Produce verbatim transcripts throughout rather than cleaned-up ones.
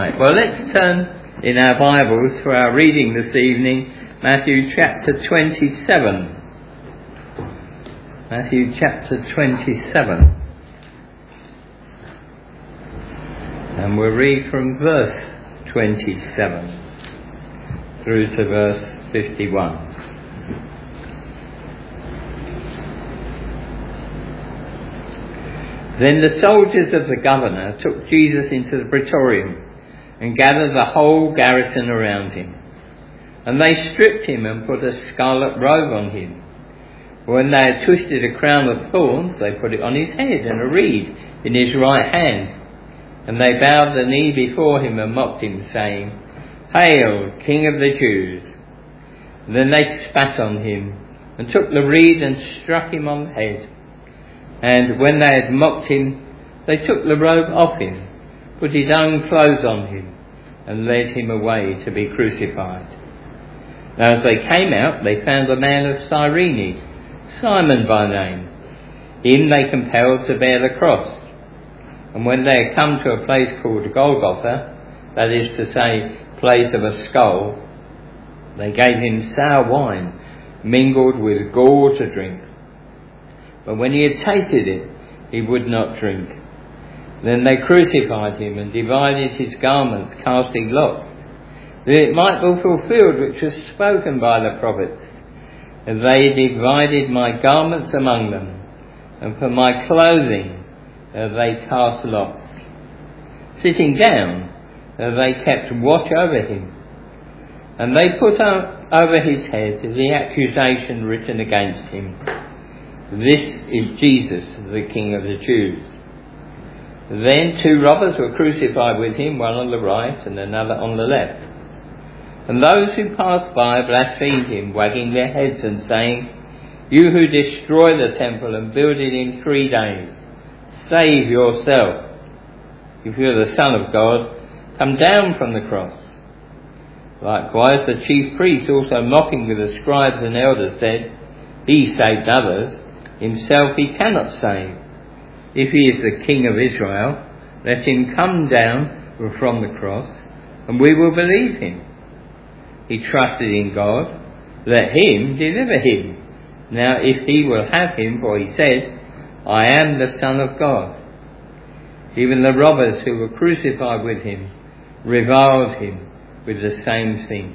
Right, well, let's turn in our Bibles for our reading this evening, Matthew chapter twenty-seven. Matthew chapter twenty-seven. And we'll read from verse twenty-seven through to verse fifty-one. Then the soldiers of the governor took Jesus into the praetorium and gathered the whole garrison around him. And they stripped him and put a scarlet robe on him. When they had twisted a crown of thorns, they put it on his head and a reed in his right hand. And they bowed the knee before him and mocked him, saying, "Hail, King of the Jews!" And then they spat on him and took the reed and struck him on the head. And when they had mocked him, they took the robe off him, put his own clothes on him, and led him away to be crucified. Now as they came out, they found a man of Cyrene, Simon by name. Him they compelled to bear the cross. And when they had come to a place called Golgotha, that is to say, place of a skull, they gave him sour wine, mingled with gall to drink. But when he had tasted it, he would not drink. Then they crucified him and divided his garments, casting lots, that it might be fulfilled which was spoken by the prophets. And they divided my garments among them, and for my clothing uh, they cast lots. Sitting down, uh, they kept watch over him. And they put up over his head the accusation written against him: "This is Jesus, the King of the Jews." Then two robbers were crucified with him, one on the right and another on the left. And those who passed by blasphemed him, wagging their heads and saying, "You who destroy the temple and build it in three days, save yourself. If you are the Son of God, come down from the cross." Likewise the chief priests, also mocking with the scribes and elders, said, "He saved others, himself he cannot save. If he is the King of Israel, let him come down from the cross, and we will believe him. He trusted in God, let him deliver him. Now if he will have him, for he said, 'I am the Son of God.'" Even the robbers who were crucified with him reviled him with the same thing.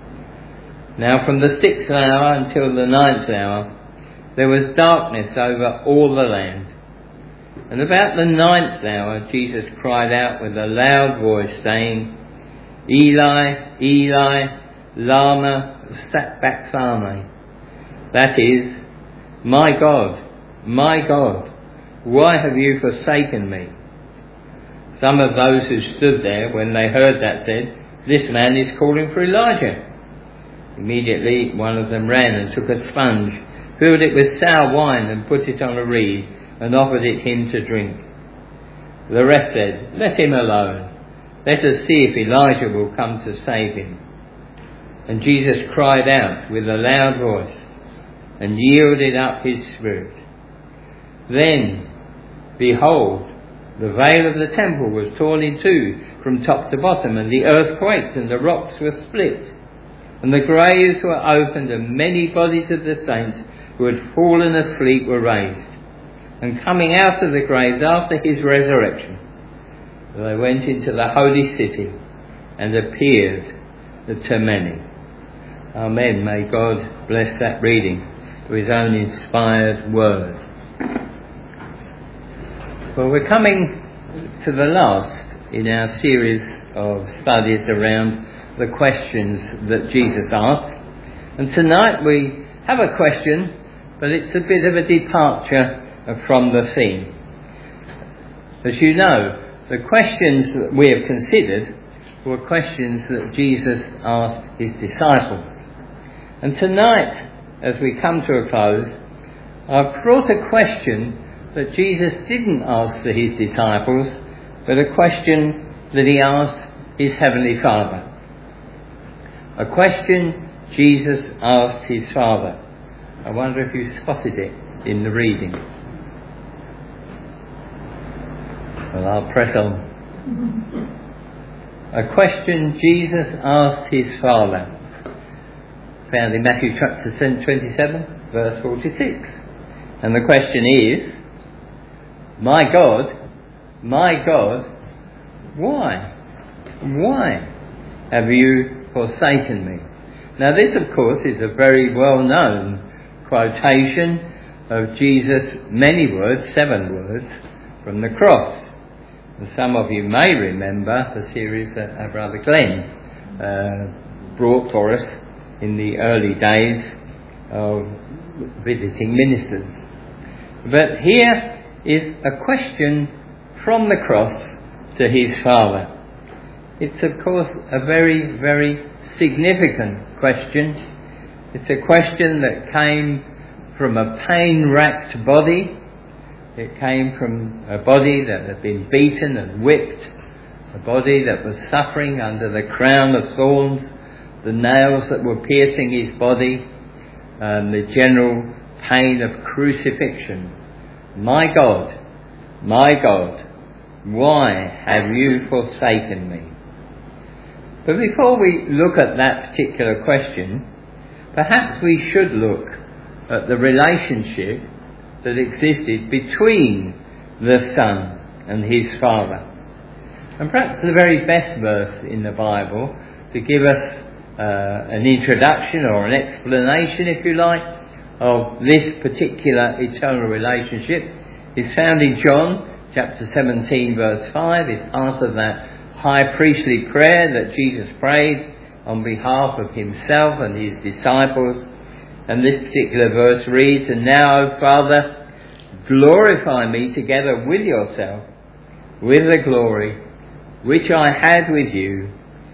Now from the sixth hour until the ninth hour, there was darkness over all the land. And about the ninth hour, Jesus cried out with a loud voice, saying, "Eli, Eli, lama sabachthani?" That is, "My God, my God, why have you forsaken me?" Some of those who stood there, when they heard that, said, "This man is calling for Elijah." Immediately one of them ran and took a sponge, filled it with sour wine and put it on a reed, and offered it him to drink. The rest said, "Let him alone. Let us see if Elijah will come to save him." And Jesus cried out with a loud voice and yielded up his spirit. Then, behold, the veil of the temple was torn in two from top to bottom, and the earth quaked, and the rocks were split, and the graves were opened, and many bodies of the saints who had fallen asleep were raised. And coming out of the graves after his resurrection, they went into the holy city and appeared to many. Amen. May God bless that reading to his own inspired word. Well, we're coming to the last in our series of studies around the questions that Jesus asked. And tonight we have a question, but it's a bit of a departure from the theme. As you know, the questions that we have considered were questions that Jesus asked his disciples. And tonight, as we come to a close, I've brought a question that Jesus didn't ask to his disciples, but a question that he asked his Heavenly Father. A question Jesus asked his Father. I wonder if you spotted it in the reading. Well, I'll press on. a question Jesus asked his Father, found in Matthew chapter twenty-seven, verse forty-six. And the question is, my God, my God, why? Why have you forsaken me? Now this, of course, is a very well-known quotation of Jesus' many words, seven words, from the cross. And some of you may remember the series that our brother Glenn uh, brought for us in the early days of visiting ministers. But here is a question from the cross to his Father. It's, of course, a very, very significant question. It's a question that came from a pain-racked body. It came from a body that had been beaten and whipped, a body that was suffering under the crown of thorns, the nails that were piercing his body, and the general pain of crucifixion. My God, my God, why have you forsaken me? But before we look at that particular question, perhaps we should look at the relationship that existed between the Son and his Father. And perhaps the very best verse in the Bible to give us uh, an introduction or an explanation, if you like, of this particular eternal relationship is found in John chapter seventeen, verse five. It's part of that high priestly prayer that Jesus prayed on behalf of himself and his disciples. And this particular verse reads, "And now, O Father, glorify me together with yourself, with the glory which I had with you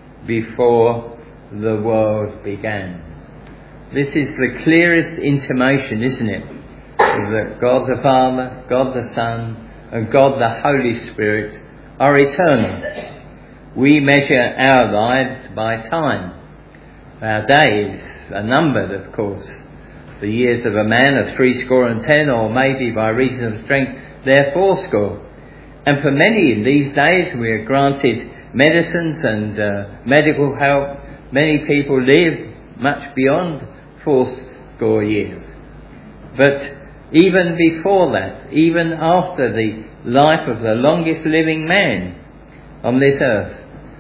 before the world began." This is the clearest intimation, isn't it, that God the Father, God the Son, and God the Holy Spirit are eternal. We measure our lives by time. Our days are numbered, of course. The years of a man are threescore and ten, or maybe by reason of strength they're fourscore. And for many in these days we are granted medicines and uh, medical help. Many people live much beyond fourscore years. But even before that, even after the life of the longest living man on this earth,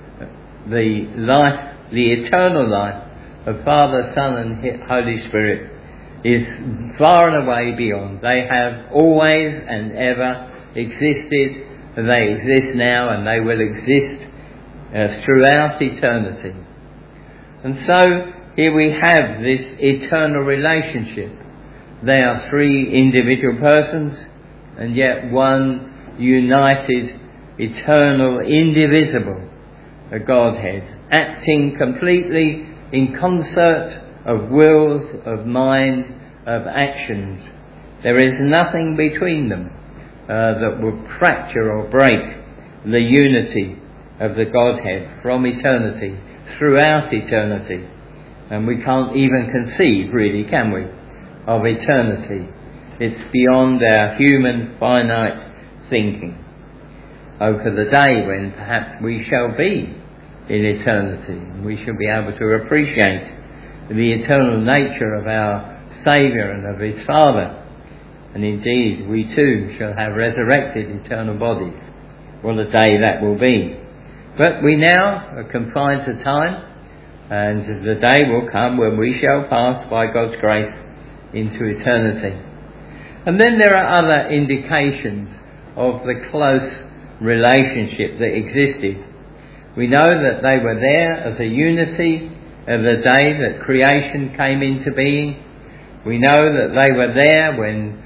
the life, the eternal life of Father, Son and Holy Spirit is far and away beyond. They have always and ever existed, they exist now, and they will exist uh, throughout eternity. And so here we have this eternal relationship. They are three individual persons and yet one united, eternal, indivisible a Godhead, acting completely in concert of wills, of mind, of actions. There is nothing between them uh, that would fracture or break the unity of the Godhead from eternity, throughout eternity. And we can't even conceive, really, can we, of eternity. It's beyond our human finite thinking. Oh, for the day when perhaps we shall be in eternity, and we shall be able to appreciate the eternal nature of our Saviour and of his Father. And indeed, we too shall have resurrected eternal bodies. What a day that will be. But we now are confined to time, and the day will come when we shall pass by God's grace into eternity. And then there are other indications of the close relationship that existed. We know that they were there as a unity of the day that creation came into being. We know that they were there when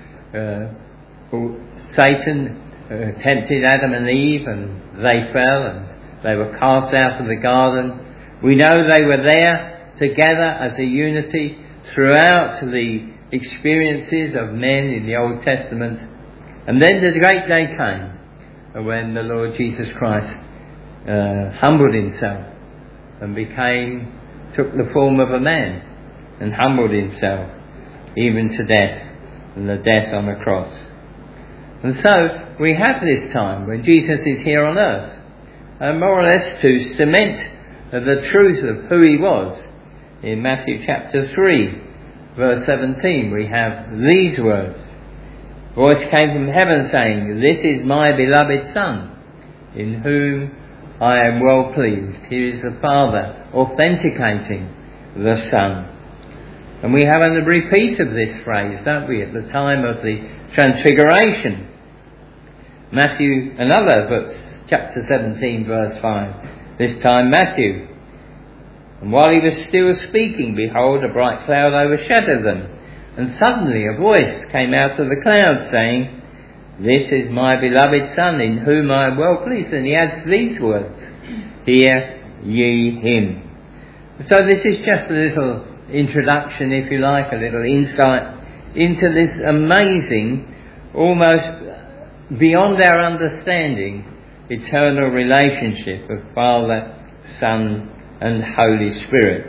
uh, Satan uh, tempted Adam and Eve and they fell and they were cast out of the garden. We know they were there together as a unity throughout the experiences of men in the Old Testament. And then the great day came when the Lord Jesus Christ uh, humbled himself and became, took the form of a man and humbled himself even to death, and the death on the cross. And so we have this time when Jesus is here on earth, uh, more or less to cement uh, the truth of who he was. In Matthew chapter three, verse seventeen, we have these words. A voice came from heaven saying, "This is my beloved Son, in whom I am well pleased." Here is the Father authenticating the Son. And we have a repeat of this phrase, don't we, at the time of the Transfiguration. Matthew, another verse, chapter seventeen, verse five. This time Matthew. "And while he was still speaking, behold, a bright cloud overshadowed them. And suddenly a voice came out of the cloud saying, 'This is my beloved Son, in whom I am well pleased.'" And he adds these words, "Hear ye him." So this is just a little introduction, if you like, a little insight into this amazing, almost beyond our understanding, eternal relationship of Father, Son and Holy Spirit.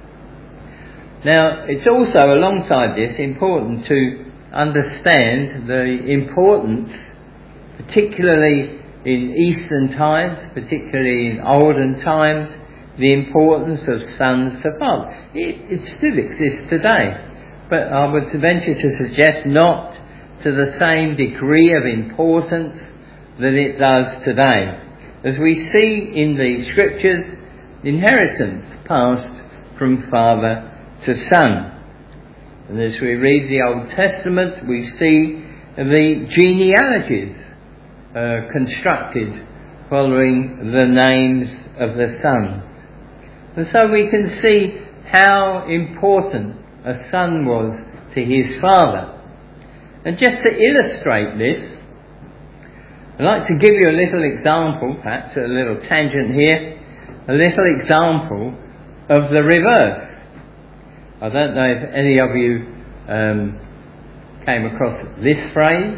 Now, it's also, alongside this, important to understand the importance, particularly in Eastern times, particularly in olden times, the importance of sons to fathers. It, it still exists today, but I would venture to suggest not to the same degree of importance that it does today. As we see in the Scriptures, inheritance passed from father to son. And as we read the Old Testament, we see the genealogies uh, constructed following the names of the sons. And so we can see how important a son was to his father. And just to illustrate this, I'd like to give you a little example, perhaps a little tangent here, a little example of the reverse. I don't know if any of you um, came across this phrase.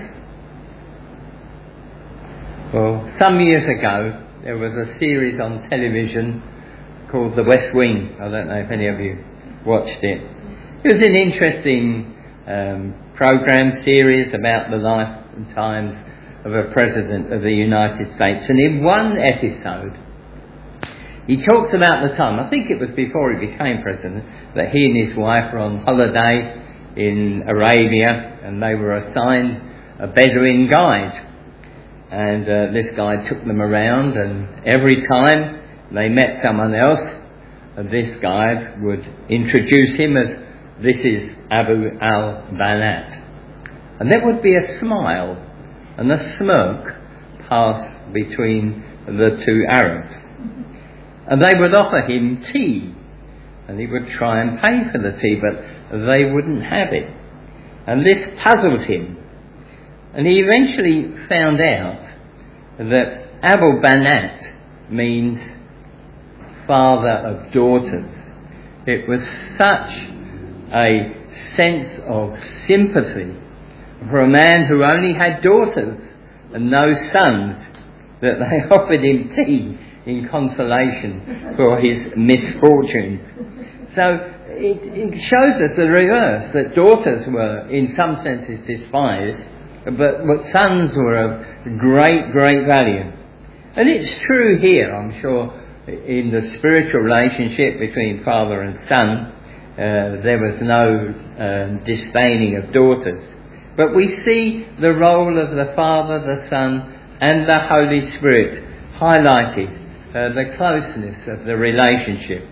Well, some years ago, there was a series on television called The West Wing. I don't know if any of you watched it. It was an interesting um, program series about the life and times of a president of the United States. And in one episode, he talked about the time, I think it was before he became president, that he and his wife were on holiday in Arabia and they were assigned a Bedouin guide. And uh, this guide took them around, and every time they met someone else, uh, this guide would introduce him as, "This is Abu al-Banat." And there would be a smile and a smirk pass between the two Arabs. And they would offer him tea, and he would try and pay for the tea, but they wouldn't have it. And this puzzled him. And he eventually found out that Abu Banat means father of daughters. It was such a sense of sympathy for a man who only had daughters and no sons that they offered him tea in consolation for his misfortunes. So it, it shows us the reverse, that daughters were in some senses despised, but, but sons were of great, great value. And it's true here, I'm sure, in the spiritual relationship between father and son, uh, there was no uh, disdaining of daughters. But we see the role of the Father, the Son and the Holy Spirit highlighted, uh, the closeness of the relationship.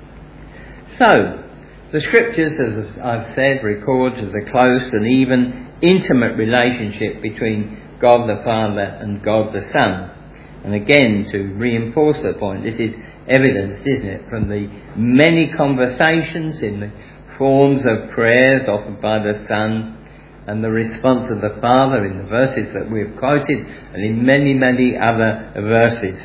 So, the Scriptures, as I've said, record the close and even intimate relationship between God the Father and God the Son. And again, to reinforce the point, this is evidenced, isn't it, from the many conversations in the forms of prayers offered by the Son and the response of the Father in the verses that we have quoted and in many, many other verses.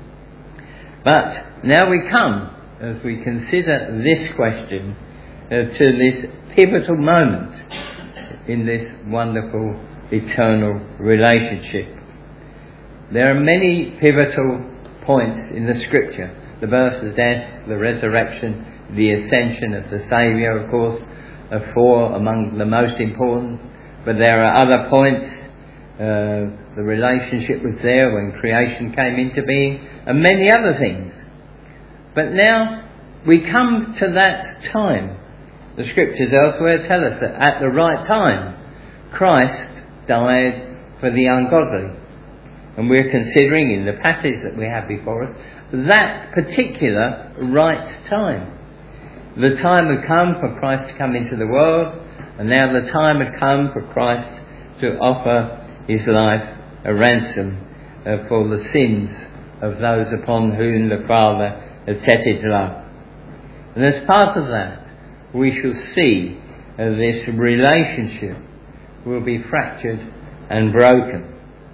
But now we come, as we consider this question, uh, to this pivotal moment in this wonderful eternal relationship. There are many pivotal points in the Scripture. The birth, the death, the resurrection, the ascension of the Saviour, of course, are four among the most important. But there are other points Uh, the relationship was there when creation came into being, and many other things. But now we come to that time. The scriptures elsewhere tell us that at the right time, Christ died for the ungodly. And we're considering in the passage that we have before us, that particular right time. The time had come for Christ to come into the world, and now the time had come for Christ to offer his life a ransom uh, for the sins of those upon whom the Father has set his love. And as part of that, we shall see uh, this relationship will be fractured and broken.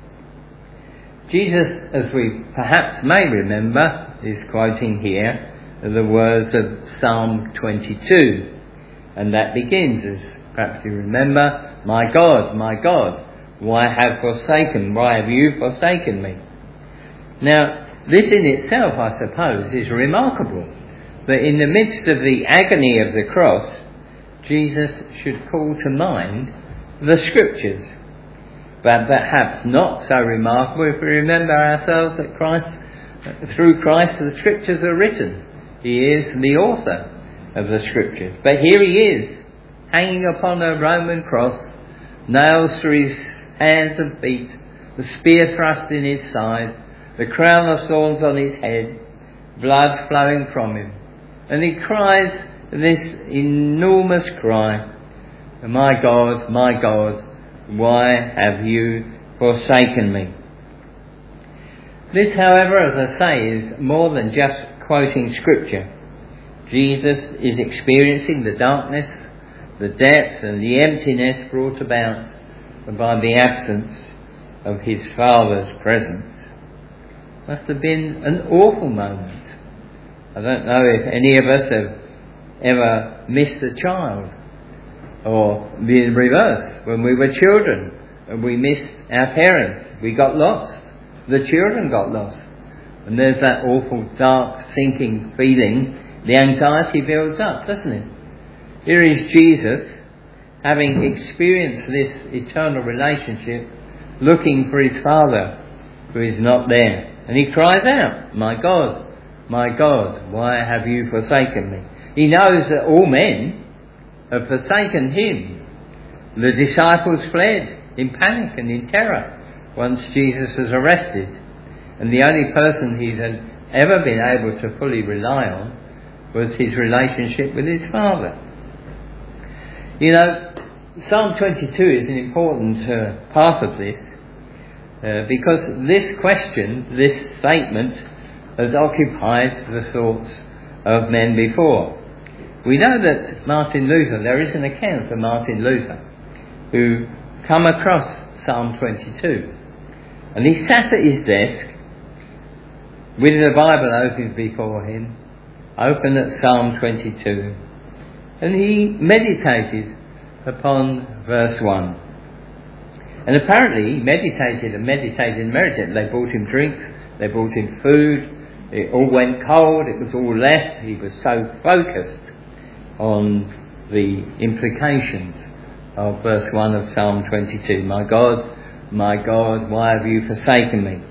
Jesus, as we perhaps may remember, is quoting here the words of Psalm twenty-two, and that begins, as perhaps you remember, "My God, my God, why have forsaken, why have you forsaken me?" Now, this in itself, I suppose, is remarkable, that in the midst of the agony of the cross, Jesus should call to mind the Scriptures. But perhaps not so remarkable if we remember ourselves that Christ, through Christ, the Scriptures are written. He is the author of the Scriptures. But here he is, hanging upon a Roman cross, nails through his hands and feet, the spear thrust in his side, the crown of thorns on his head, blood flowing from him. And he cries this enormous cry, "My God, my God, why have you forsaken me?" This, however, as I say, is more than just quoting Scripture. Jesus is experiencing the darkness, the depth and the emptiness brought about by the absence of his Father's presence. Must have been an awful moment. I don't know if any of us have ever missed a child, or the reverse, when we were children and we missed our parents, we got lost, the children got lost, and there's that awful dark sinking feeling. The anxiety builds up, doesn't it? Here is Jesus, having experienced this eternal relationship, looking for his Father who is not there, and he cries out, "My God, my God, why have you forsaken me?" He knows that all men have forsaken him. The disciples fled in panic and in terror once Jesus was arrested, and the only person he had ever been able to fully rely on was his relationship with his Father. You know, Psalm twenty-two is an important uh, part of this, uh, because this question, this statement, has occupied the thoughts of men before. We know that Martin Luther, there is an account of Martin Luther, who come across Psalm twenty-two. And he sat at his desk with the Bible open before him, open at Psalm twenty-two, and he meditated upon verse one. And apparently he meditated and meditated and meditated. They brought him drinks, they brought him food, it all went cold, it was all left. He was so focused on the implications of verse one of Psalm twenty-two. "My God, my God, why have you forsaken me?"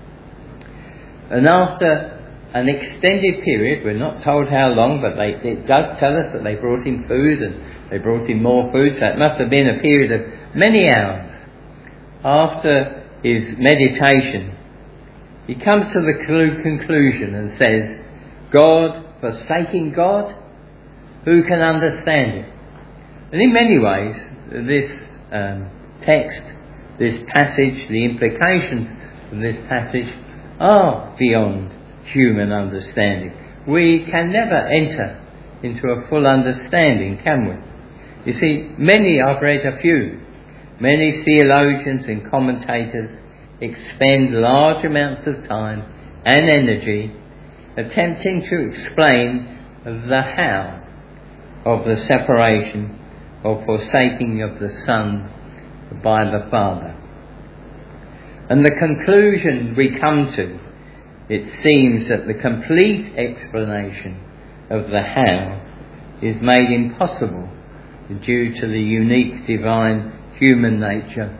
And after an extended period, we're not told how long, but they, it does tell us that they brought him food and they brought him more food, so it must have been a period of many hours. After his meditation, he comes to the conclusion and says, "God forsaking God? Who can understand it?" And in many ways, this um, text, this passage, the implications of this passage are beyond human understanding. We can never enter into a full understanding, can we? You see, many, I've read a few, many theologians and commentators expend large amounts of time and energy attempting to explain the how of the separation or forsaking of the Son by the Father. And the conclusion we come to, it seems that the complete explanation of the how is made impossible due to the unique divine human nature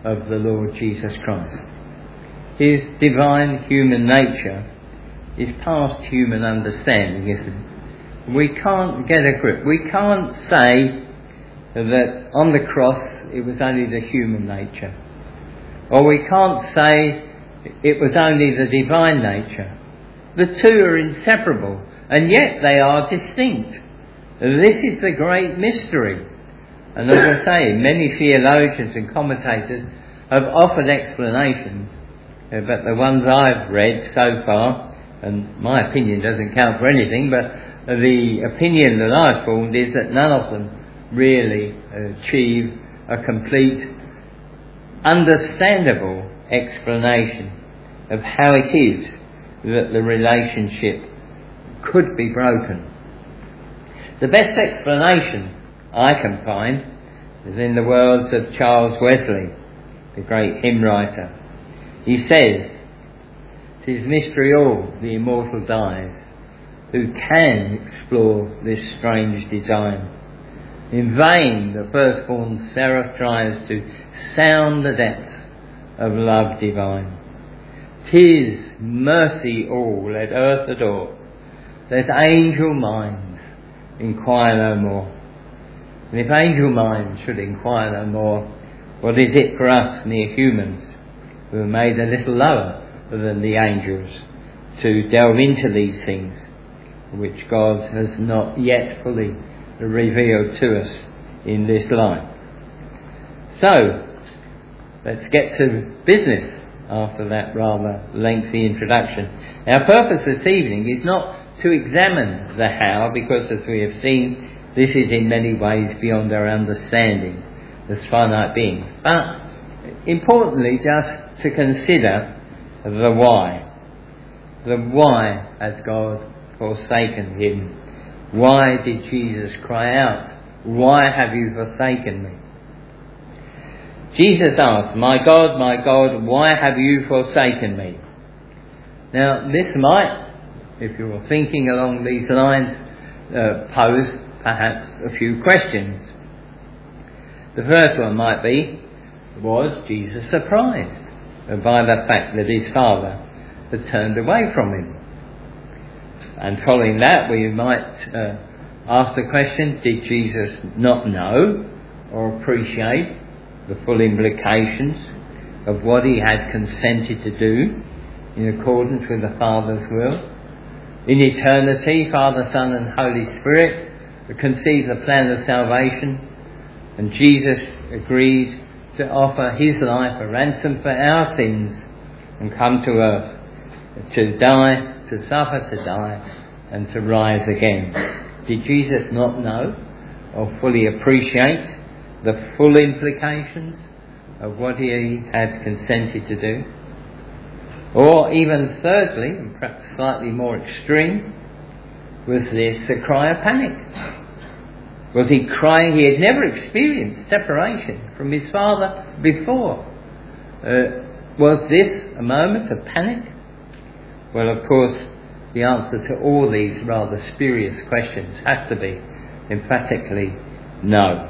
of the Lord Jesus Christ. His divine human nature is past human understanding, isn't it? We can't get a grip. We can't say that on the cross it was only the human nature. Or we can't say it was only the divine nature. The two are inseparable, and yet they are distinct. This is the great mystery. And as I say, many theologians and commentators have offered explanations, but the ones I've read so far, and my opinion doesn't count for anything, but the opinion that I've formed is that none of them really achieve a complete, understandable explanation of how it is that the relationship could be broken. The best explanation I can find is in the words of Charles Wesley, the great hymn writer. He says, "'Tis mystery all, the immortal dies, who can explore this strange design. In vain the firstborn seraph tries to sound the depths of love divine. 'Tis mercy all let earth adore, let angel minds inquire no more." And if angel minds should inquire no more, what is it for us mere humans, who are made a little lower than the angels, to delve into these things which God has not yet fully revealed to us in this life? So, let's get to business after that rather lengthy introduction. Our purpose this evening is not to examine the how, because as we have seen, this is in many ways beyond our understanding as finite beings, but importantly just to consider the why. The why has God forsaken him? Why did Jesus cry out, "Why have you forsaken me?" Jesus asked, "My God, my God, why have you forsaken me?" Now this might, if you're thinking along these lines, uh, pose perhaps a few questions. The first one might be, was Jesus surprised by the fact that his Father had turned away from him? And following that, we might uh, ask the question, did Jesus not know or appreciate the full implications of what he had consented to do in accordance with the Father's will? In eternity, Father, Son and Holy Spirit conceived the plan of salvation, and Jesus agreed to offer his life a ransom for our sins and come to earth to die, to suffer, to die and to rise again. Did Jesus not know or fully appreciate the full implications of what he had consented to do? Or even thirdly, and perhaps slightly more extreme, was this a cry of panic? Was he crying? He had never experienced separation from his Father before. Uh, was this a moment of panic? Well, of course, the answer to all these rather spurious questions has to be emphatically no.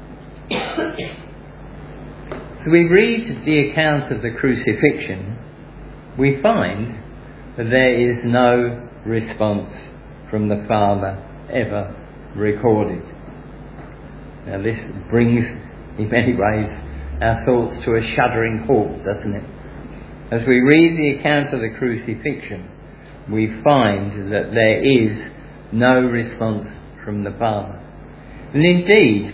So we read the account of the crucifixion, we find that there is no response from the Father ever recorded. Now this brings, in many ways, our thoughts to a shuddering halt, doesn't it? As we read the account of the crucifixion, we find that there is no response from the Father. And indeed,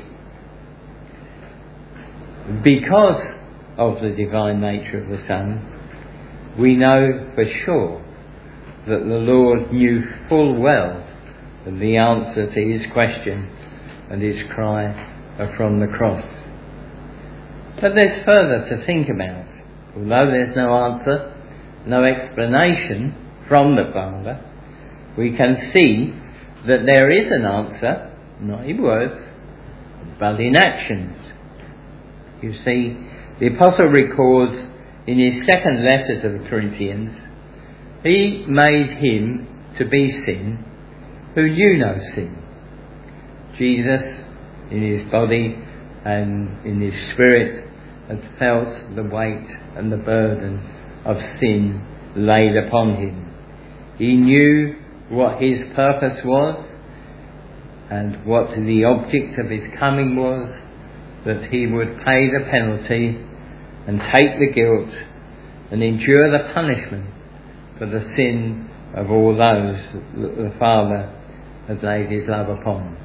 because of the divine nature of the Son, we know for sure that the Lord knew full well the answer to his question and his cry from the cross. But there's further to think about. Although there's no answer, no explanation from the Father, we can see that there is an answer, not in words, but in actions. You see, the Apostle records in his second letter to the Corinthians, he made him to be sin who knew no sin. Jesus, in his body and in his spirit, had felt the weight and the burden of sin laid upon him. He knew what his purpose was and what the object of his coming was, that he would pay the penalty and take the guilt and endure the punishment for the sin of all those that the Father has laid his love upon.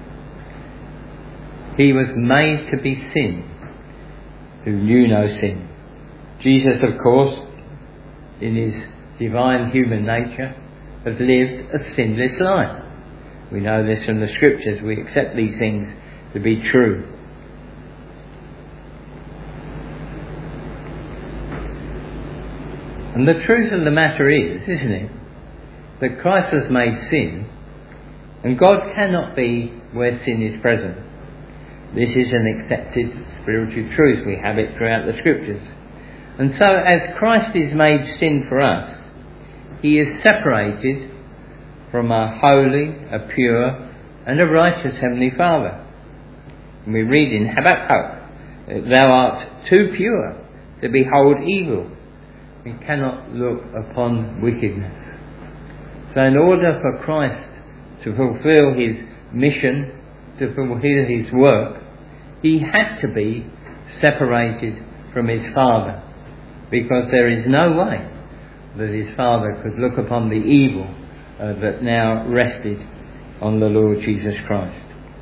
He was made to be sin, who knew no sin. Jesus, of course, in his divine human nature, has lived a sinless life. We know this from the Scriptures. We accept these things to be true. And the truth of the matter is, isn't it, that Christ was made sin, and God cannot be where sin is present. This is an accepted spiritual truth. We have it throughout the Scriptures. And so as Christ is made sin for us, he is separated from a holy, a pure and a righteous Heavenly Father. And we read in Habakkuk, "Thou art too pure to behold evil, and cannot look upon wickedness." So in order for Christ to fulfill his mission, to fulfill his work, he had to be separated from his Father, because there is no way that his Father could look upon the evil uh, that now rested on the Lord Jesus Christ.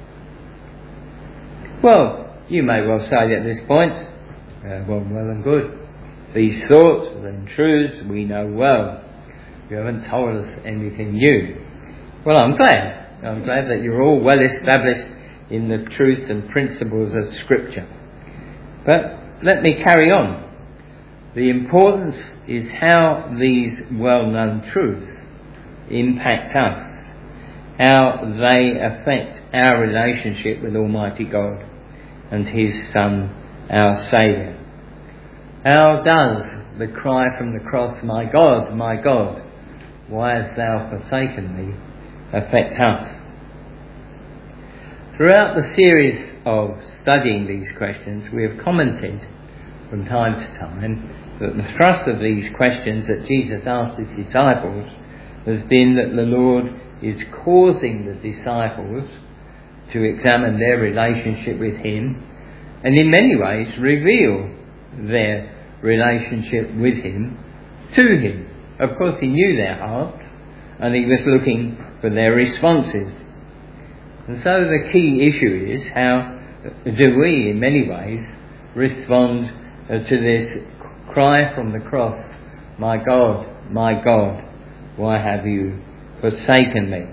Well, you may well say at this point, uh, well, well and good. These thoughts and truths we know well. You haven't told us anything new. Well, I'm glad. I'm glad that you're all well established in the truth and principles of Scripture. But let me carry on. The importance is how these well-known truths impact us, how they affect our relationship with Almighty God and his Son, our Saviour. How does the cry from the cross, "My God, my God, why hast thou forsaken me?" affect us? Throughout the series of studying these questions, we have commented from time to time that the thrust of these questions that Jesus asked his disciples has been that the Lord is causing the disciples to examine their relationship with him and in many ways reveal their relationship with him to him. Of course, he knew their hearts and he was looking for their responses. And so the key issue is, how do we in many ways respond to this cry from the cross, "My God, my God, why have you forsaken me?"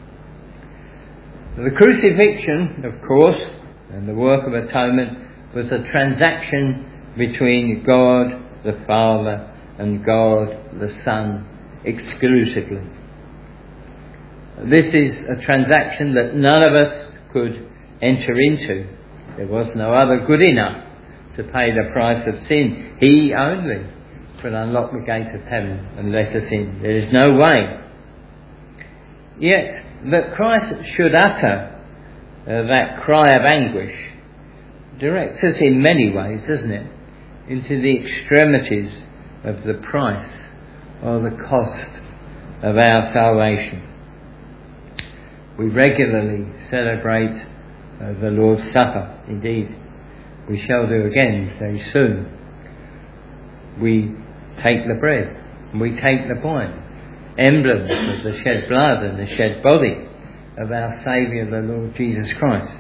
The crucifixion, of course, and the work of atonement was a transaction between God the Father and God the Son exclusively. This is a transaction that none of us could enter into. There was no other good enough to pay the price of sin. He only could unlock the gate of heaven and let us in. There is no way. Yet that Christ should utter uh, that cry of anguish directs us in many ways, doesn't it, into the extremities of the price or the cost of our salvation. We regularly celebrate uh, the Lord's Supper. Indeed, we shall do again very soon. We take the bread and we take the wine, emblems of the shed blood and the shed body of our Saviour, the Lord Jesus Christ.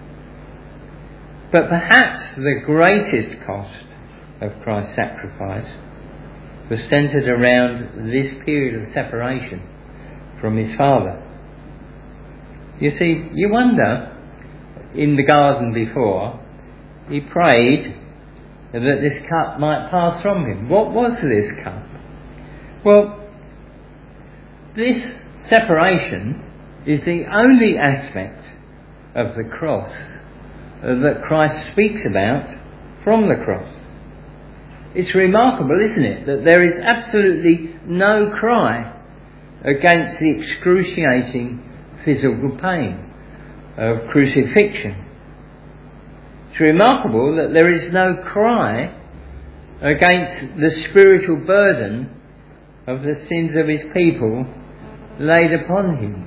But perhaps the greatest cost of Christ's sacrifice was centred around this period of separation from his Father. You see, you wonder, in the garden before, he prayed that this cup might pass from him. What was this cup? Well, this separation is the only aspect of the cross that Christ speaks about from the cross. It's remarkable, isn't it, that there is absolutely no cry against the excruciating physical pain of crucifixion. It's remarkable that there is no cry against the spiritual burden of the sins of his people laid upon him.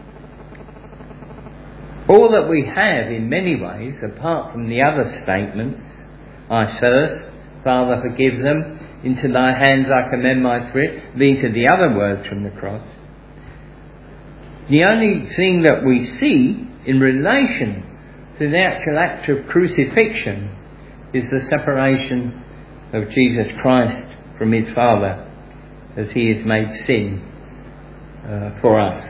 All that we have in many ways, apart from the other statements, I thirst, Father forgive them, into thy hands I commend my spirit, being to the other words from the cross, the only thing that we see in relation to the actual act of crucifixion is the separation of Jesus Christ from his Father as he is made sin uh, for us.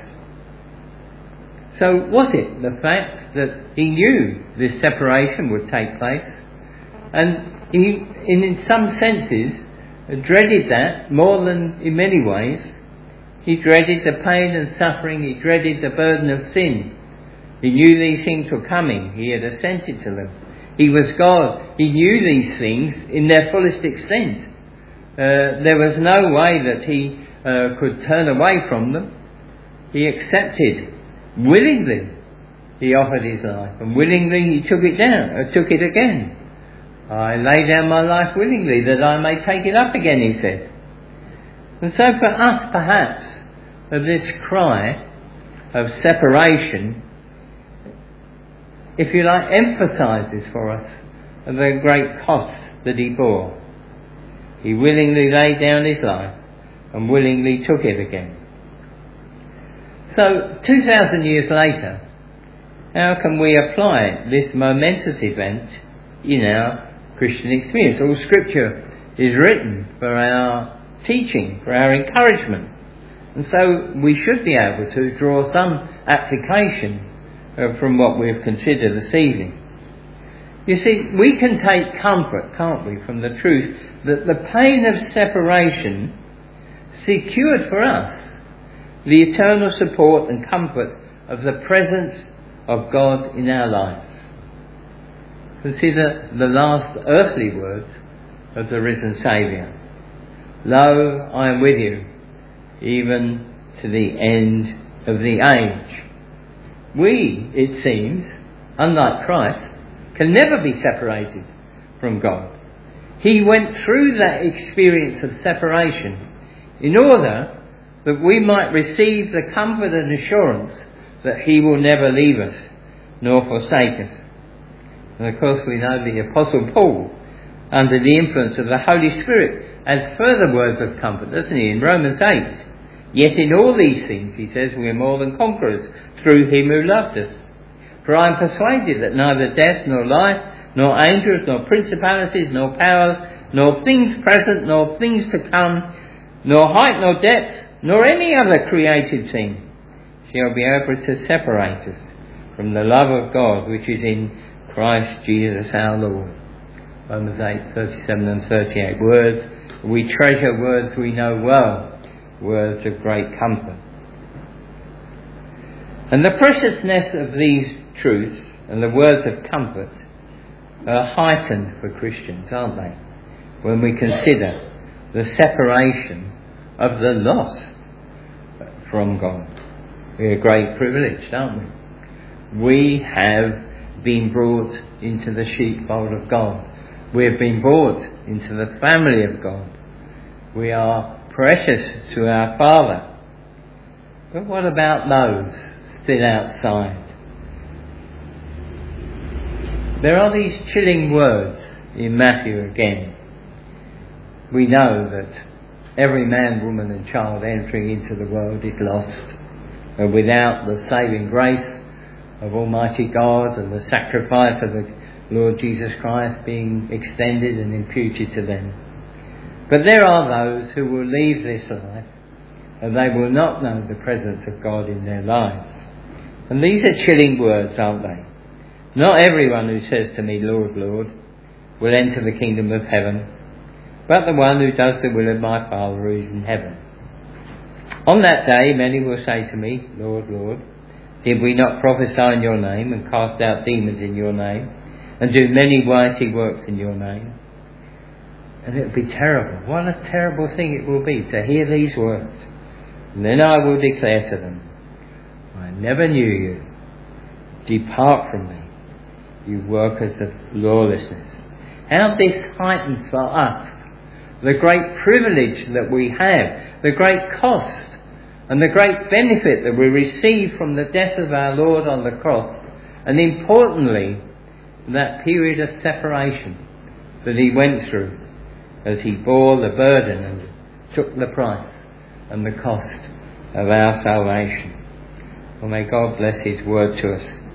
So was it the fact that he knew this separation would take place, and he, in, in some senses, dreaded that more than in many ways? He dreaded the pain and suffering, he dreaded the burden of sin. He knew these things were coming, he had assented to them. He was God, he knew these things in their fullest extent. Uh, there was no way that he uh, could turn away from them. He accepted, willingly, he offered his life, and willingly he took it down, or took it again. I lay down my life willingly that I may take it up again, he said. And so for us, perhaps, of this cry of separation, if you like, emphasises for us the great cost that he bore. He willingly laid down his life and willingly took it again. So, two thousand years later, how can we apply this momentous event in our Christian experience? All Scripture is written for our teaching, for our encouragement, and so we should be able to draw some application uh, from what we have considered this evening. You see, we can take comfort, can't we, from the truth that the pain of separation secured for us the eternal support and comfort of the presence of God in our lives. Consider the last earthly words of the risen Saviour. Lo, I am with you, even to the end of the age. We, it seems, unlike Christ, can never be separated from God. He went through that experience of separation in order that we might receive the comfort and assurance that he will never leave us nor forsake us. And of course we know the Apostle Paul, under the influence of the Holy Spirit, has further words of comfort, doesn't he, in Romans eight? Yet in all these things, he says, we are more than conquerors through him who loved us. For I am persuaded that neither death nor life, nor angels, nor principalities, nor powers, nor things present, nor things to come, nor height nor depth, nor any other created thing shall be able to separate us from the love of God which is in Christ Jesus our Lord. Romans eight, thirty-seven and thirty-eight. Words we treasure, words we know well, words of great comfort. And the preciousness of these truths and the words of comfort are heightened for Christians, aren't they, when we consider the separation of the lost from God. We're a great privilege, aren't we? We have been brought into the sheepfold of God. We have been brought into the family of God. We are precious to our Father. But what about those still outside? There are these chilling words in Matthew again. We know that every man, woman and child entering into the world is lost, and without the saving grace of Almighty God and the sacrifice of the Lord Jesus Christ being extended and imputed to them. But there are those who will leave this life and they will not know the presence of God in their lives. And these are chilling words, aren't they? Not everyone who says to me, Lord, Lord, will enter the kingdom of heaven, but the one who does the will of my Father who is in heaven. On that day many will say to me, Lord, Lord, did we not prophesy in your name and cast out demons in your name and do many mighty works in your name? And it will be terrible. What a terrible thing it will be to hear these words. And then I will declare to them, I never knew you. Depart from me, you workers of lawlessness. How this heightens for us the great privilege that we have, the great cost and the great benefit that we receive from the death of our Lord on the cross, and importantly, that period of separation that he went through as he bore the burden and took the price and the cost of our salvation. Well, may God bless his word to us.